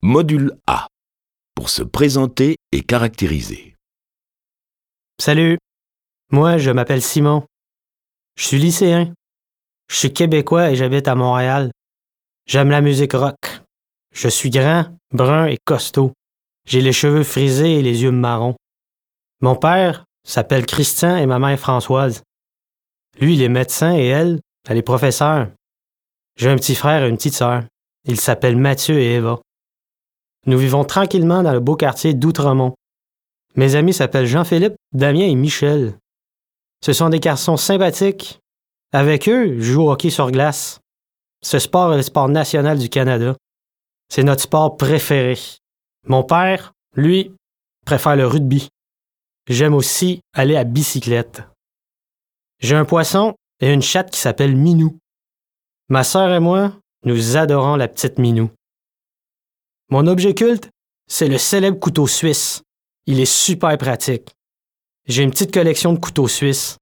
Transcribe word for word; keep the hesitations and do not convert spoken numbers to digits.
Module A. Pour se présenter et caractériser. Salut, moi je m'appelle Simon. Je suis lycéen. Je suis québécois et j'habite à Montréal. J'aime la musique rock. Je suis grand, brun et costaud. J'ai les cheveux frisés et les yeux marrons. Mon père s'appelle Christian et ma mère Françoise. Lui, il est médecin et elle, elle est professeure. J'ai un petit frère et une petite sœur. Ils s'appellent Mathieu et Eva. Nous vivons tranquillement dans le beau quartier d'Outremont. Mes amis s'appellent Jean-Philippe, Damien et Michel. Ce sont des garçons sympathiques. Avec eux, je joue au hockey sur glace. Ce sport est le sport national du Canada. C'est notre sport préféré. Mon père, lui, préfère le rugby. J'aime aussi aller à bicyclette. J'ai un poisson et une chatte qui s'appelle Minou. Ma sœur et moi, nous adorons la petite Minou. Mon objet culte, c'est le célèbre couteau suisse. Il est super pratique. J'ai une petite collection de couteaux suisses.